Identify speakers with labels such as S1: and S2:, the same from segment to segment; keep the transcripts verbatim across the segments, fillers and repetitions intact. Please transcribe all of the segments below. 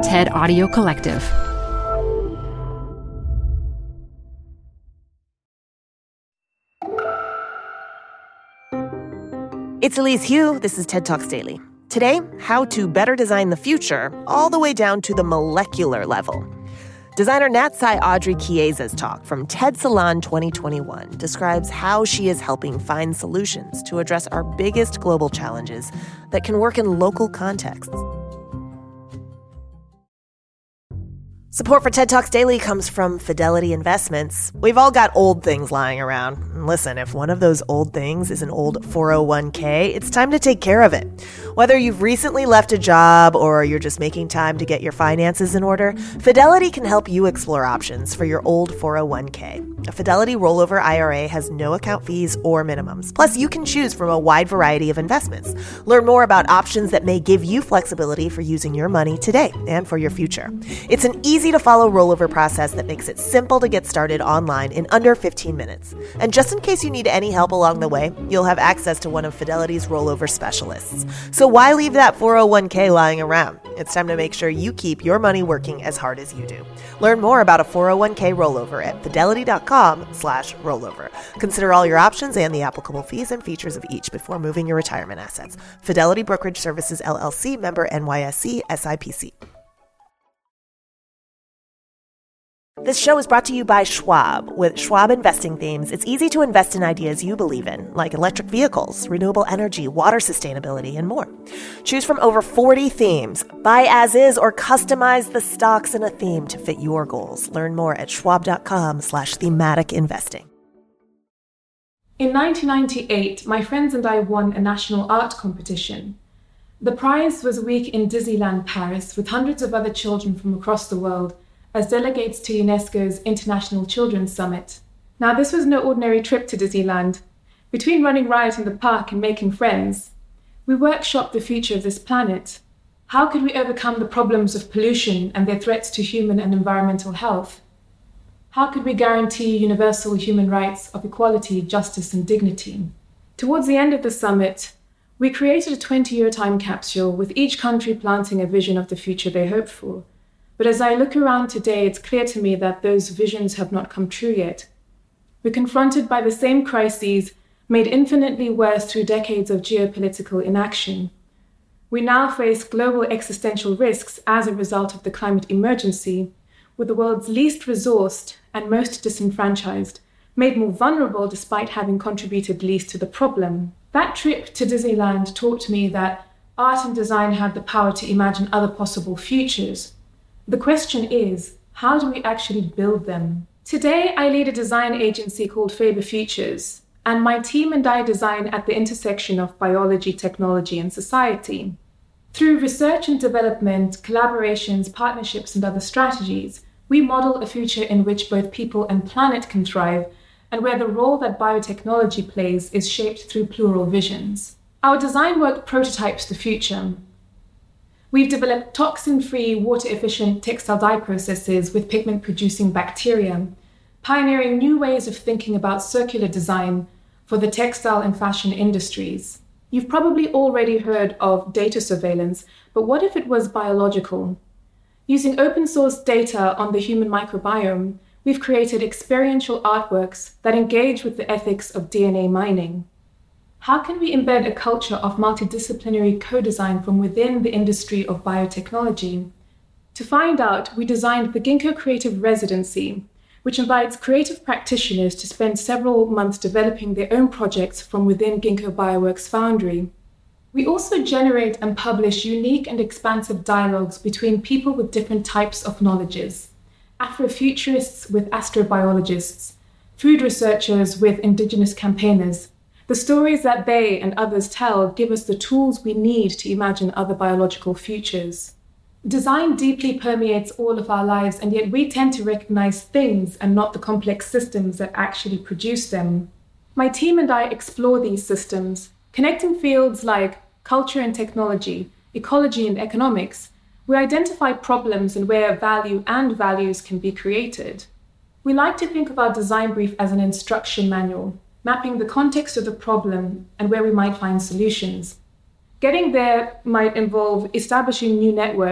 S1: TED Audio Collective.
S2: It's Elise Hu. This is TED Talks Daily. Today, how to better design the future all the way down to the molecular level. Designer Natsai Audrey Chiesa's talk from TED Salon twenty twenty-one describes how she is helping find solutions to address our biggest global challenges that can work in local contexts. Support for TED Talks Daily comes from Fidelity Investments. We've all got old things lying around. And listen, if one of those old things is an old four oh one k, it's time to take care of it. Whether you've recently left a job or you're just making time to get your finances in order, Fidelity can help you explore options for your old four oh one k. A Fidelity rollover I R A has no account fees or minimums. Plus, you can choose from a wide variety of investments. Learn more about options that may give you flexibility for using your money today and for your future. It's an easy to follow rollover process that makes it simple to get started online in under fifteen minutes. And just in case you need any help along the way, you'll have access to one of Fidelity's rollover specialists. So why leave that four oh one k lying around? It's time to make sure you keep your money working as hard as you do. Learn more about a four oh one k rollover at fidelity.com slash rollover. Consider all your options and the applicable fees and features of each before moving your retirement assets. Fidelity Brokerage Services, L L C, member N Y S E, S I P C. This show is brought to you by Schwab. With Schwab investing themes, it's easy to invest in ideas you believe in, like electric vehicles, renewable energy, water sustainability, and more. Choose from over forty themes. Buy as is or customize the stocks in a theme to fit your goals. Learn more at schwab.com slash thematic investing.
S3: In nineteen ninety-eight, my friends and I won a national art competition. The prize was a week in Disneyland Paris with hundreds of other children from across the world as delegates to UNESCO's International Children's Summit. Now, this was no ordinary trip to Disneyland. Between running riot in the park and making friends, we workshopped the future of this planet. How could we overcome the problems of pollution and their threats to human and environmental health? How could we guarantee universal human rights of equality, justice, and dignity? Towards the end of the summit, we created a twenty-year time capsule with each country planting a vision of the future they hoped for. But as I look around today, it's clear to me that those visions have not come true yet. We're confronted by the same crises, made infinitely worse through decades of geopolitical inaction. We now face global existential risks as a result of the climate emergency, with the world's least resourced and most disenfranchised, made more vulnerable despite having contributed least to the problem. That trip to Disneyland taught me that art and design had the power to imagine other possible futures. The question is, how do we actually build them? Today, I lead a design agency called Faber Futures, and my team and I design at the intersection of biology, technology, and society. Through research and development, collaborations, partnerships, and other strategies, we model a future in which both people and planet can thrive, and where the role that biotechnology plays is shaped through plural visions. Our design work prototypes the future. We've developed toxin-free, water-efficient textile dye processes with pigment-producing bacteria, pioneering new ways of thinking about circular design for the textile and fashion industries. You've probably already heard of data surveillance, but what if it was biological? Using open-source data on the human microbiome, we've created experiential artworks that engage with the ethics of D N A mining. How can we embed a culture of multidisciplinary co-design from within the industry of biotechnology? To find out, we designed the Ginkgo Creative Residency, which invites creative practitioners to spend several months developing their own projects from within Ginkgo Bioworks Foundry. We also generate and publish unique and expansive dialogues between people with different types of knowledges: Afrofuturists with astrobiologists, food researchers with indigenous campaigners. The stories that they and others tell give us the tools we need to imagine other biological futures. Design deeply permeates all of our lives, and yet we tend to recognize things and not the complex systems that actually produce them. My team and I explore these systems, connecting fields like culture and technology, ecology and economics. We identify problems and where value and values can be created. We like to think of our design brief as an instruction manual, mapping the context of the problem and where we might find solutions. Getting there might involve establishing new networks,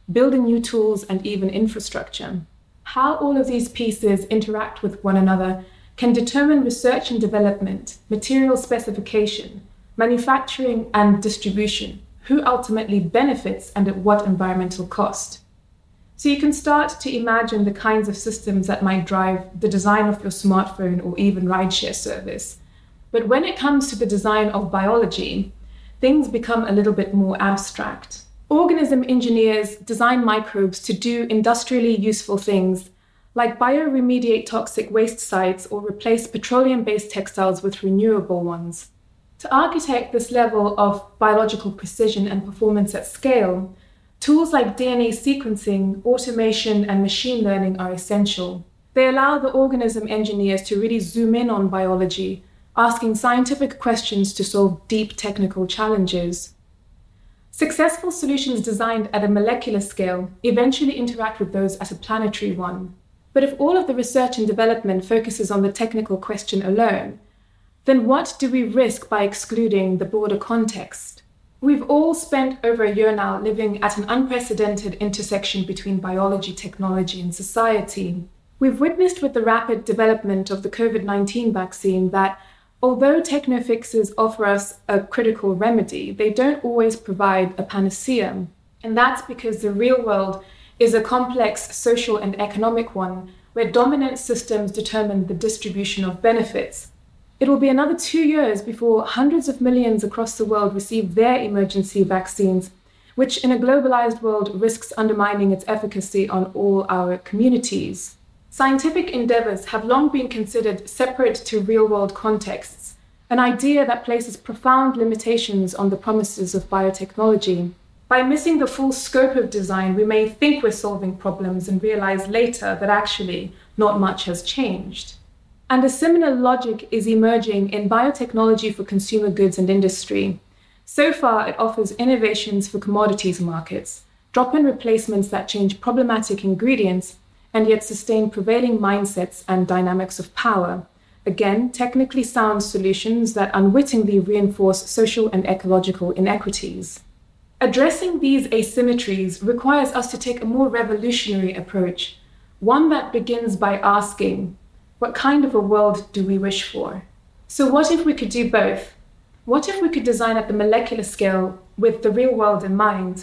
S3: building new tools, and even infrastructure. How all of these pieces interact with one another can determine research and development, material specification, manufacturing, and distribution, who ultimately benefits and at what environmental cost. So you can start to imagine the kinds of systems that might drive the design of your smartphone or even rideshare service. But when it comes to the design of biology, things become a little bit more abstract. Organism engineers design microbes to do industrially useful things, like bioremediate toxic waste sites or replace petroleum-based textiles with renewable ones. To architect this level of biological precision and performance at scale, tools like D N A sequencing, automation, and machine learning are essential. They allow the organism engineers to really zoom in on biology, asking scientific questions to solve deep technical challenges. Successful solutions designed at a molecular scale eventually interact with those at a planetary one. But if all of the research and development focuses on the technical question alone, then what do we risk by excluding the broader context? We've all spent over a year now living at an unprecedented intersection between biology, technology, and society. We've witnessed with the rapid development of the covid nineteen vaccine that although techno-fixes offer us a critical remedy, they don't always provide a panacea. And that's because the real world is a complex social and economic one where dominant systems determine the distribution of benefits. It will be another two years before hundreds of millions across the world receive their emergency vaccines, which in a globalized world risks undermining its efficacy on all our communities. Scientific endeavors have long been considered separate to real-world contexts, an idea that places profound limitations on the promises of biotechnology. By missing the full scope of design, we may think we're solving problems and realize later that actually not much has changed. And a similar logic is emerging in biotechnology for consumer goods and industry. So far, it offers innovations for commodities markets, drop-in replacements that change problematic ingredients and yet sustain prevailing mindsets and dynamics of power. Again, technically sound solutions that unwittingly reinforce social and ecological inequities. Addressing these asymmetries requires us to take a more revolutionary approach, one that begins by asking, what kind of a world do we wish for? So what if we could do both? What if we could design at the molecular scale with the real world in mind?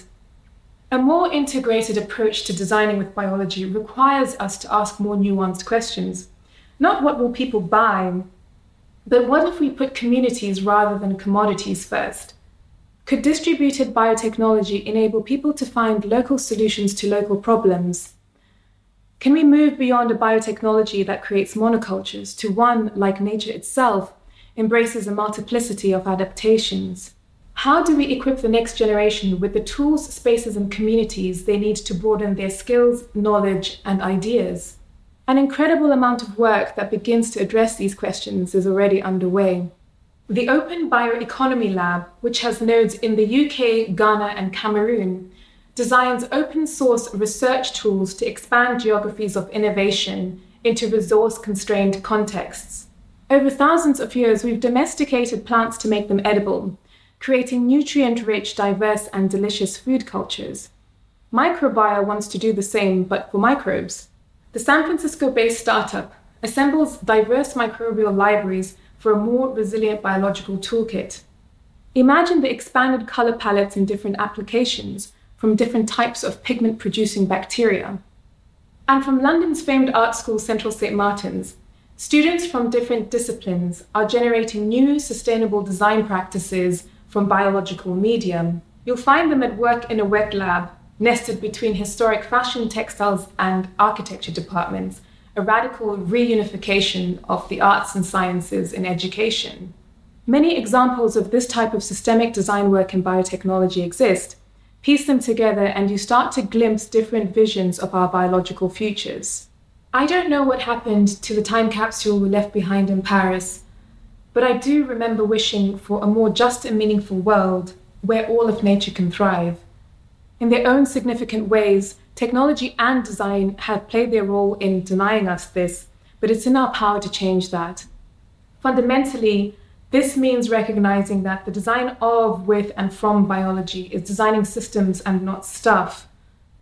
S3: A more integrated approach to designing with biology requires us to ask more nuanced questions. Not what will people buy, but what if we put communities rather than commodities first? Could distributed biotechnology enable people to find local solutions to local problems? Can we move beyond a biotechnology that creates monocultures to one, like nature itself, embraces a multiplicity of adaptations? How do we equip the next generation with the tools, spaces, and communities they need to broaden their skills, knowledge, and ideas? An incredible amount of work that begins to address these questions is already underway. The Open Bioeconomy Lab, which has nodes in the U K, Ghana, and Cameroon, designs open-source research tools to expand geographies of innovation into resource-constrained contexts. Over thousands of years, we've domesticated plants to make them edible, creating nutrient-rich, diverse, and delicious food cultures. Microbio wants to do the same, but for microbes. The San Francisco-based startup assembles diverse microbial libraries for a more resilient biological toolkit. Imagine the expanded color palettes in different applications from different types of pigment-producing bacteria. And from London's famed art school Central Saint Martin's, students from different disciplines are generating new sustainable design practices from biological media. You'll find them at work in a wet lab, nested between historic fashion, textiles, and architecture departments, a radical reunification of the arts and sciences in education. Many examples of this type of systemic design work in biotechnology exist. Piece them together and you start to glimpse different visions of our biological futures. I don't know what happened to the time capsule we left behind in Paris, but I do remember wishing for a more just and meaningful world where all of nature can thrive. In their own significant ways, technology and design have played their role in denying us this, but it's in our power to change that. Fundamentally, this means recognizing that the design of, with, and from biology is designing systems and not stuff,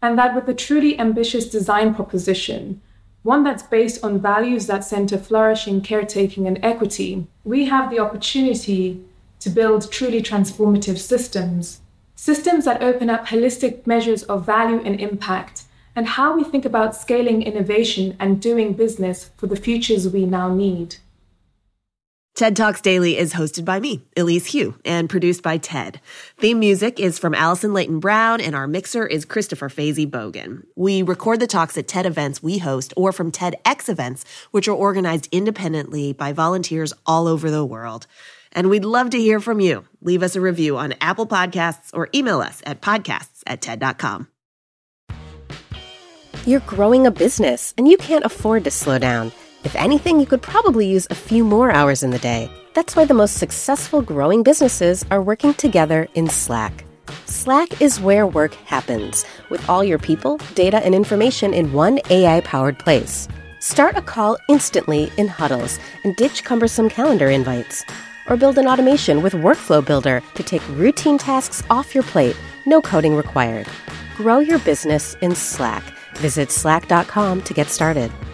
S3: and that with a truly ambitious design proposition, one that's based on values that center flourishing, caretaking, and equity, we have the opportunity to build truly transformative systems. Systems that open up holistic measures of value and impact, and how we think about scaling innovation and doing business for the futures we now need.
S2: TED Talks Daily is hosted by me, Elise Hu, and produced by TED. Theme music is from Allison Leighton Brown, and our mixer is Christopher Fazy Bogan. We record the talks at TED events we host or from TEDx events, which are organized independently by volunteers all over the world. And we'd love to hear from you. Leave us a review on Apple Podcasts or email us at podcasts at ted dot com.
S1: You're growing a business, and you can't afford to slow down. If anything, you could probably use a few more hours in the day. That's why the most successful growing businesses are working together in Slack. Slack is where work happens, with all your people, data, and information in one A I-powered place. Start a call instantly in huddles and ditch cumbersome calendar invites. Or build an automation with Workflow Builder to take routine tasks off your plate, no coding required. Grow your business in Slack. Visit slack dot com to get started.